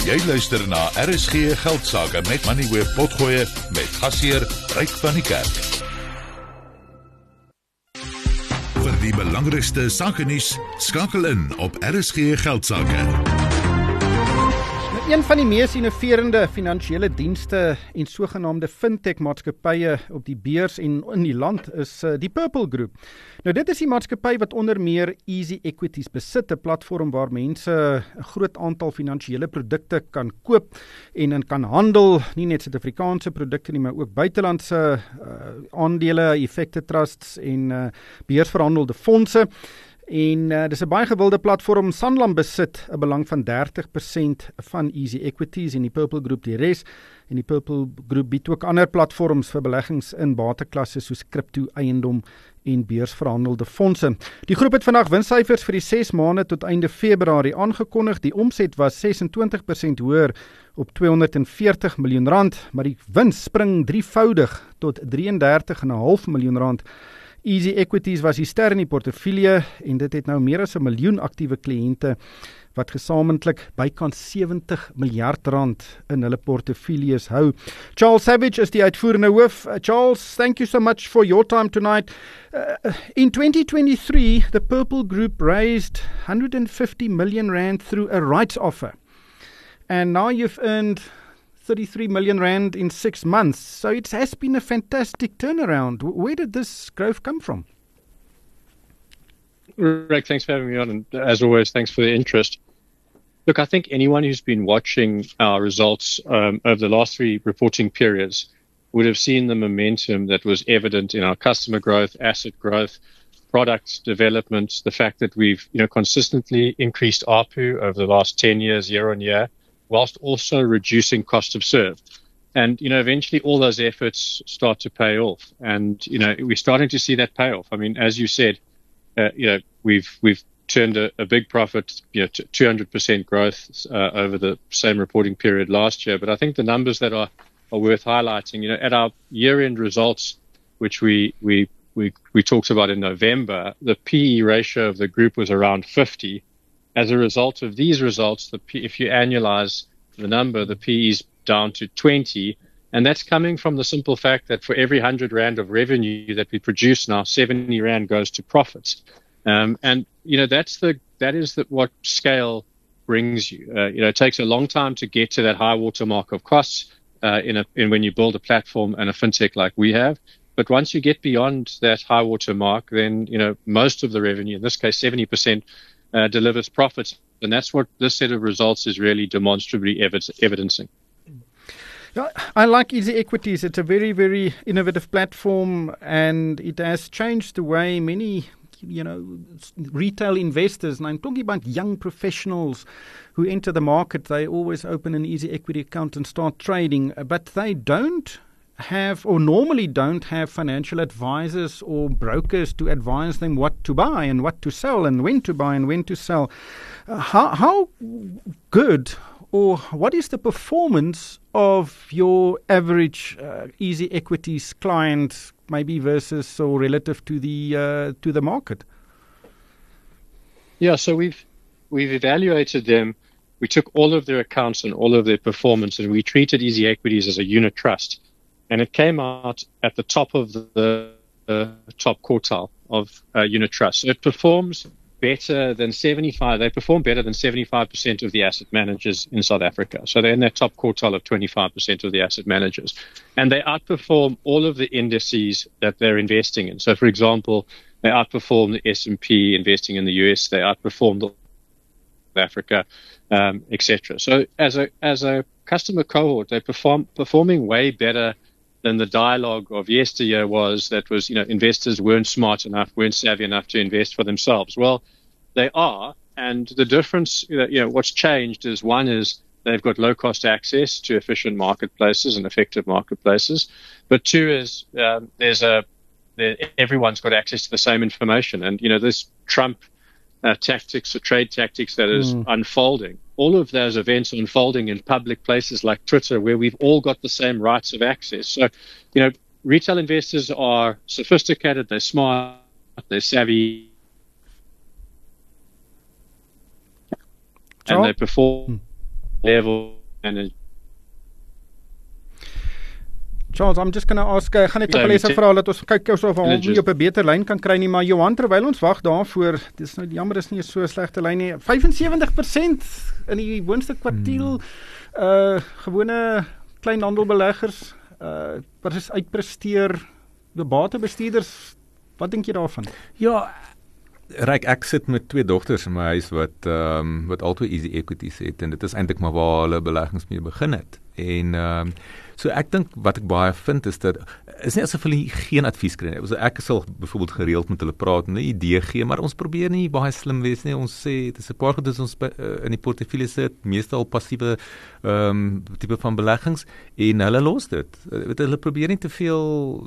Jy luister na RSG Geldsaake met Money Web Potgoe met gasheer Ryk van die Kerk. Vir die belangrikste sakenuus, skakel in op RSG Geldsaake. Een van die mees innoverende finansiële dienste en sogenaamde fintech maatskappye op die beurs en in die land is die Purple Group. Nou dit is die maatskappy wat onder meer Easy Equities besit, 'n platform waar mense 'n groot aantal finansiële produkte kan koop en kan handel, nie net Suid-Afrikaanse produkte nie, maar ook buitelandse aandele, effekte trusts en beursverhandelde fondse. En dis 'n baie gewilde platform. Sanlam besit 'n belang van 30% van Easy Equities en die Purple Group die res. En die Purple Group bied ook ander platforms vir beleggings in bateklasse soos kripto, eiendom en beursverhandelde fondse. Die groep het vandag winssyfers vir die 6 maande tot einde Februarie aangekondig. Die omset was 26% hoër op R240 miljoen, maar die wins spring drievoudig tot R33,5 miljoen. Easy Equities was die ster in die portefeulje en dit het nou meer as 1 miljoen aktiewe kliënte wat gesamentlik bykans R70 miljard in hulle portefeuilles hou. Charles Savage is die uitvoerende hoof. Charles, thank you so much for your time tonight. In 2023, the Purple Group raised R150 million through a rights offer. And now you've earned R33 million in 6 months. So it has been a fantastic turnaround. Where did this growth come from? Rick, thanks for having me on. And as always, thanks for the interest. Look, I think anyone who's been watching our results over the last 3 reporting periods would have seen the momentum that was evident in our customer growth, asset growth, product development, the fact that we've consistently increased ARPU over the last 10 years, year on year, whilst also reducing cost of serve. And, eventually all those efforts start to pay off. And, we're starting to see that pay off. I mean, as you said, we've turned a big profit, 200% growth over the same reporting period last year. But I think the numbers that are worth highlighting, at our year-end results, which we talked about in November, the PE ratio of the group was around 50. As a result of these results, if you annualize the number, the PE is down to 20, and that's coming from the simple fact that for every 100 Rand of revenue that we produce now, 70 Rand goes to profits. And that is what scale brings you. It takes a long time to get to that high watermark of costs when you build a platform and a fintech like we have. But once you get beyond that high watermark, then most of the revenue, in this case 70%, delivers profits. And that's what this set of results is really demonstrably evidencing. I like Easy Equities. It's a very, very innovative platform, and it has changed the way many, retail investors, and I'm talking about young professionals who enter the market, they always open an Easy Equity account and start trading, but they don't have, or normally don't have, financial advisors or brokers to advise them what to buy and what to sell and when to buy and when to sell. How good, or what is the performance of your average Easy Equities client, maybe versus or relative to the market? Yeah, so we've evaluated them. We took all of their accounts and all of their performance, and we treated Easy Equities as a unit trust. And it came out at the top of the top quartile of unit trust. So it performs better than 75. They perform better than 75% of the asset managers in South Africa. So they're in that top quartile of 25% of the asset managers. And they outperform all of the indices that they're investing in. So, for example, they outperform the S&P investing in the US. They outperform the Africa, etc. So as a customer cohort, they're performing way better than the dialogue of yesteryear was, investors weren't smart enough, weren't savvy enough to invest for themselves. Well, they are, and the difference, what's changed is, one is they've got low-cost access to efficient marketplaces and effective marketplaces, but two is everyone's got access to the same information, and this Trump tactics or trade tactics that is unfolding. All of those events are unfolding in public places like Twitter, where we've all got the same rights of access. So, retail investors are sophisticated, they're smart, they're savvy, and they perform level and Charles, I'm just going to ask, gaan net op lees vra dat ons kyk of ons op 'n beter lyn kan kry nie, maar Johan, terwyl ons wag daarvoor, dis nou jammer, is nie so 'n slegte lyn nie. 75% in die boonste kwartiel gewone kleinhandelbeleggers wat is uitpresteer, die batebestuurders, wat dink jy daarvan? Ja, Ryk, ek sit met 2 dogters in my huis wat altyd easy equities het, en dit is eintlik maar waar hulle beleggings mee begin het. En so ek dink wat ek baie vind is dat is nie asof hulle geen advies kry nie. Ek sal byvoorbeeld gereeld met hulle praat en 'n idee gee, maar ons probeer nie baie slim wees nie. Ons sê dit is 'n paar goed ons in die portefeulje sit, meestal passiewe tipe van beleggings, en hulle los dit. Hulle probeer nie te veel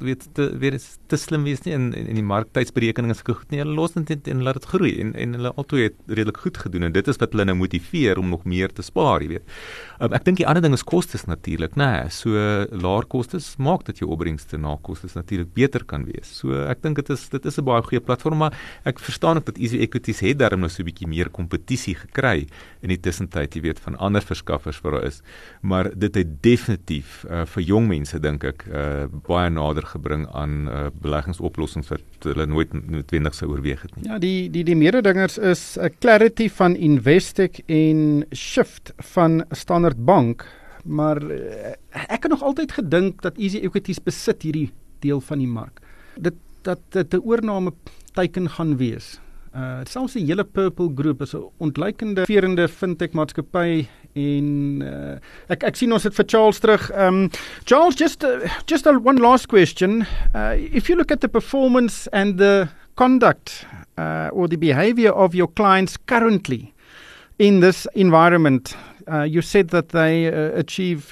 te slim wees nie in die markttydsberekening is goed nie. Hulle los dit en laat dit groei en hulle altyd het redelik goed gedoen, en dit is wat hulle nou motiveer om nog meer te spaar, jy weet. Ek dink die ander ding is kostes natuurlik, né? So laer kostes maak dat jou opbrengste na kostes natuurlik beter kan wees. So ek dink dit is 'n baie goeie platform, maar ek verstaan ook dat Easy Equities het daarom nou so 'n bietjie meer kompetisie gekry in die tussentyd, jy weet, van ander verskaffers wat daar is. Maar dit het definitief vir jong mense, dink ek, baie nader gebring aan beleggingsoplossings wat hulle nooit noodwendig sou oorweeg het nie. Ja, die mededingers is Clarity van Investec en Shift van Standard Bank. Maar ek het nog altyd gedink dat Easy Equities besit hierdie deel van die mark. Dat dit 'n oorname teiken gaan wees. Selfs die hele Purple Group is 'n ontleikende verende fintech maatskappy en ek sien ons het vir Charles terug. Charles, just one last question. If you look at the performance and the conduct or the behavior of your clients currently in this environment, you said that they achieve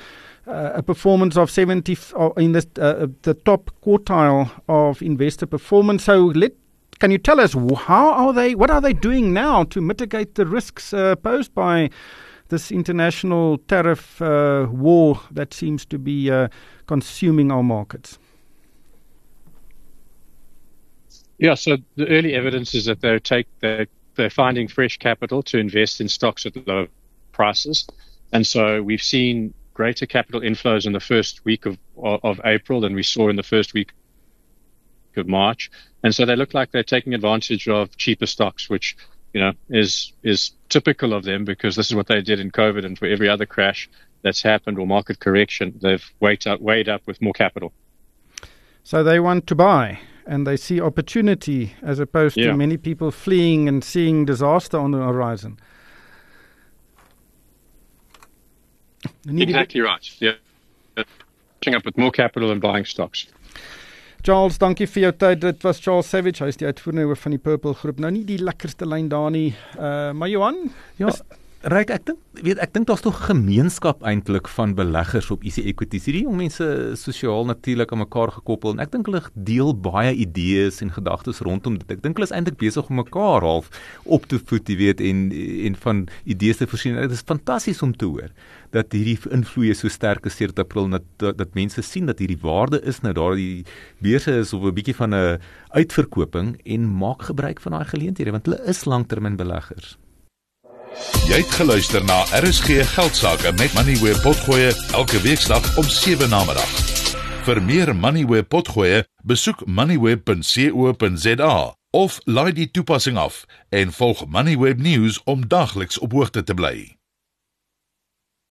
a performance of 70 in the top quartile of investor performance. So can you tell us what are they doing now to mitigate the risks posed by this international tariff war that seems to be consuming our markets? Yeah, so the early evidence is that they're finding fresh capital to invest in stocks at low prices. And so we've seen greater capital inflows in the first week of April than we saw in the first week of March. And so they look like they're taking advantage of cheaper stocks, which, is typical of them because this is what they did in COVID, and for every other crash that's happened or market correction, they've weighed up with more capital. So they want to buy and they see opportunity as opposed to many people fleeing and seeing disaster on the horizon. Exactly right. Yeah. Catching up with more capital and buying stocks. Charles, dankie vir jou tyd. Dit was Charles Savage, hy is die uitvoerende hoof van die Purple Groep. Nou nie die lekkerste lyn daar nie. Maar Johan, Ryk, ek dink daar's tog 'n gemeenskap eintlik van beleggers op Easy Equities. Hierdie jong mense sosiaal natuurlik aan mekaar gekoppel en ek dink hulle deel baie idees en gedagtes rondom dit. Ek dink hulle is eintlik besig om mekaar half op te voed, jy weet, en van idees te voorsien. Dit is fantasties om te hoor dat hierdie invloed so sterk is sedert April, dat mense sien dat hierdie waarde is nou daar, die beurse is op 'n bietjie van 'n uitverkoping en maak gebruik van daai geleenthede want hulle is langtermynbeleggers. Jy het geluister na RSG Geldsaake met Moneyweb Potgoe elke weeksdag om 7 namiddag. Vir meer Moneyweb Potgoe, besoek moneyweb.co.za of laai die toepassing af en volg Moneyweb News om dagliks op hoogte te bly.